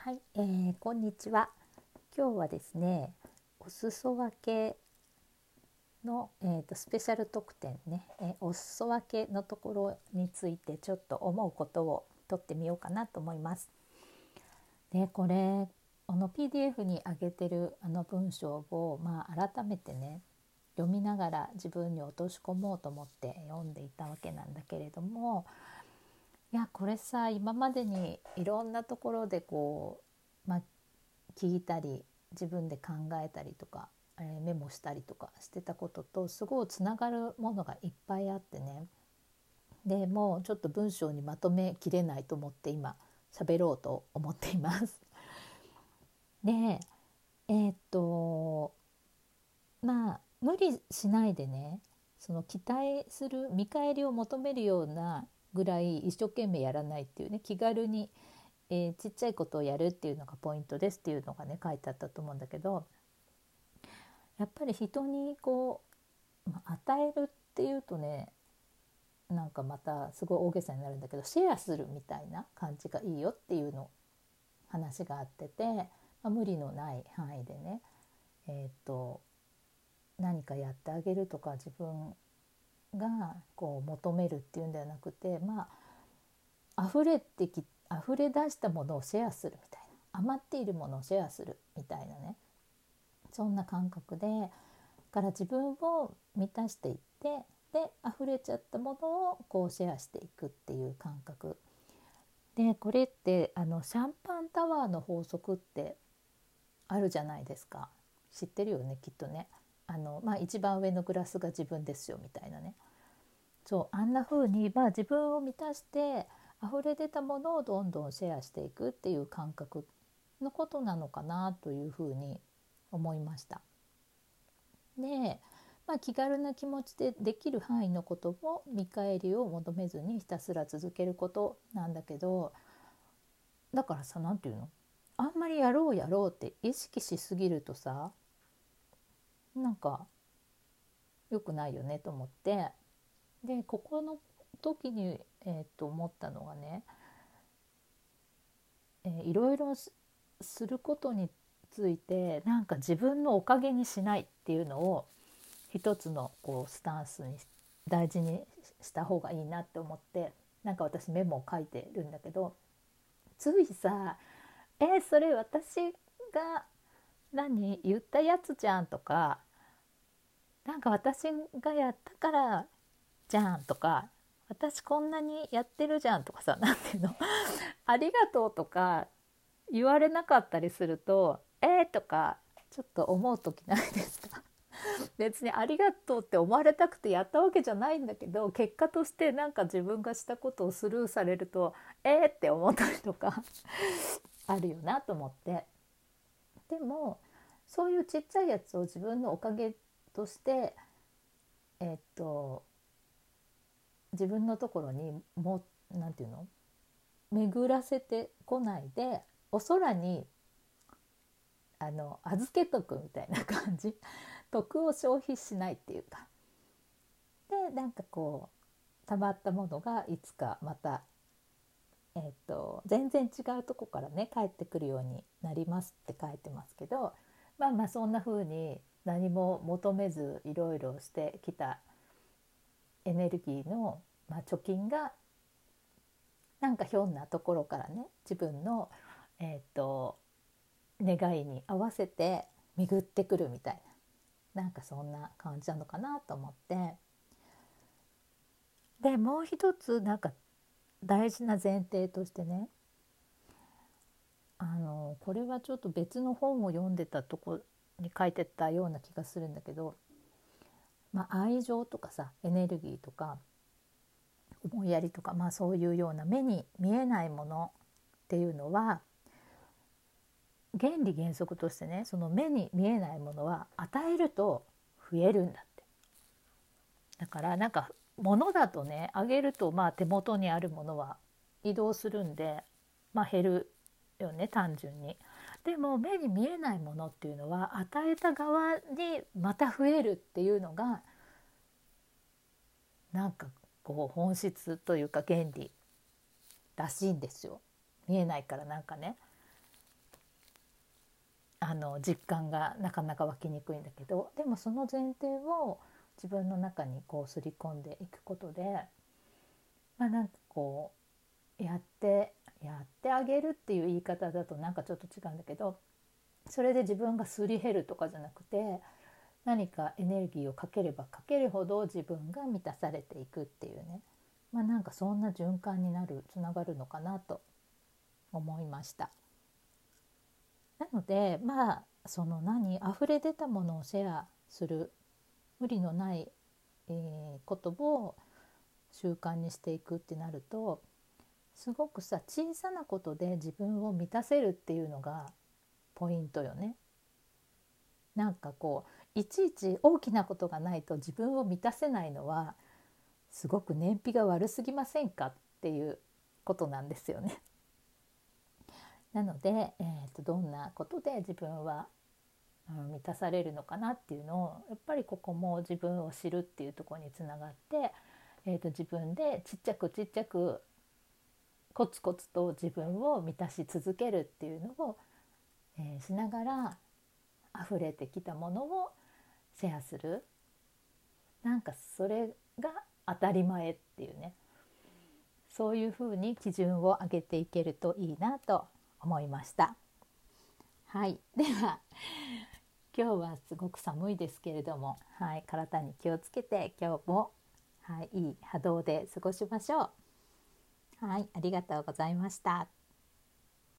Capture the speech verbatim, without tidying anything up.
はい、えー、こんにちは。今日はですね、お裾分けの、えーと、スペシャル特典ね、えーお裾分けのところについてちょっと思うことを取ってみようかなと思います。で、これあの ピーディーエフ に上げてるあの文章を、まあ、改めてね読みながら自分に落とし込もうと思って読んでいたわけなんだけれども、いやこれさ、今までにいろんなところでこう、まあ、聞いたり自分で考えたりとか、えーメモしたりとかしてたこととすごいつながるものがいっぱいあってね。でもうちょっと文章にまとめきれないと思って今喋ろうと思っています。でえーっとまあ無理しないでね、その期待する見返りを求めるようなぐらい一生懸命やらないっていうね、気軽に、えーちっちゃいことをやるっていうのがポイントですっていうのがね書いてあったと思うんだけど、やっぱり人にこう、まあ与えるっていうとね、なんかまたすごい大げさになるんだけど、シェアするみたいな感じがいいよっていうの話があってて、まあ、無理のない範囲でね、えーっと何かやってあげるとか自分がこう求めるっていうんではなくて、まあ溢れてき溢れ出したものをシェアするみたいな、余っているものをシェアするみたいなね、そんな感覚で、から自分を満たしていって、で溢れちゃったものをこうシェアしていくっていう感覚で、これってあのシャンパンタワーの法則ってあるじゃないですか。知ってるよねきっとね。あの、まあ、一番上のグラスが自分ですよみたいなね。そうあんな風に、まあ、自分を満たして溢れ出たものをどんどんシェアしていくっていう感覚のことなのかなというふうに思いました。で、まあ、気軽な気持ちでできる範囲のことも見返りを求めずにひたすら続けることなんだけど、だからさ、なんていうの、あんまりやろうやろうって意識しすぎるとさ、なんか良くないよねと思って、でここの時に、えー、と思ったのがね、えーいろいろすすることについてなんか自分のおかげにしないっていうのを一つのこうスタンスに大事にした方がいいなって思って、なんか私メモを書いてるんだけど、ついさ「えーそれ私が何言ったやつじゃん」とか「なんか私がやったからじゃん」とか「私こんなにやってるじゃん」とかさ、なんていうのありがとうとか言われなかったりすると「えー」とかちょっと思う時ないですか？別にありがとうって思われたくてやったわけじゃないんだけど、結果としてなんか自分がしたことをスルーされるとえーって思ったりとかあるよなと思って。でもそういうちっちゃいやつを自分のおかげとしてえっと自分のところにもなんていうの巡らせてこないで、お空にあの預けとくみたいな感じ徳を消費しないっていうか、でなんかこうたまったものがいつかまた、えー、と全然違うとこからね帰ってくるようになりますって書いてますけど、まあまあそんな風に何も求めずいろいろしてきたエネルギーの、まあ、貯金がなんかひょんなところからね自分の、えー、と願いに合わせて巡ってくるみたいな、なんかそんな感じなのかなと思って。でもう一つなんか大事な前提としてね、あのこれはちょっと別の本を読んでたとこに書いてたような気がするんだけど、まあ、愛情とかさエネルギーとか思いやりとか、まあ、そういうような目に見えないものっていうのは原理原則としてね、その目に見えないものは与えると増えるんだって。だからなんか物だとね、あげるとまあ手元にあるものは移動するんで、まあ、減るよね単純に。でも目に見えないものっていうのは与えた側にまた増えるっていうのがなんかこう本質というか原理らしいんですよ。見えないからなんかね。 あの実感がなかなか湧きにくいんだけど、でもその前提を自分の中にこう刷り込んでいくことで、まあなんかこうやってやってあげるっていう言い方だとなんかちょっと違うんだけど、それで自分がすり減るとかじゃなくて、何かエネルギーをかければかけるほど自分が満たされていくっていうね、まあなんかそんな循環になるつながるのかなと思いました。なのでまあその何溢れ出たものをシェアする、無理のない、えーことを習慣にしていくってなると、すごくさ小さなことで自分を満たせるっていうのがポイントよね。なんかこういちいち大きなことがないと自分を満たせないのはすごく燃費が悪すぎませんかっていうことなんですよね。なので、えーと、どんなことで自分は、うん、満たされるのかなっていうのをやっぱりここも自分を知るっていうところにつながって、えーと、自分でちっちゃくちっちゃくコツコツと自分を満たし続けるっていうのを、えーしながら溢れてきたものをシェアする、なんかそれが当たり前っていうね、そういうふうに基準を上げていけるといいなと思いました。はい、では今日はすごく寒いですけれども、はい、体に気をつけて今日も、はい、いい波動で過ごしましょう。はい、ありがとうございました。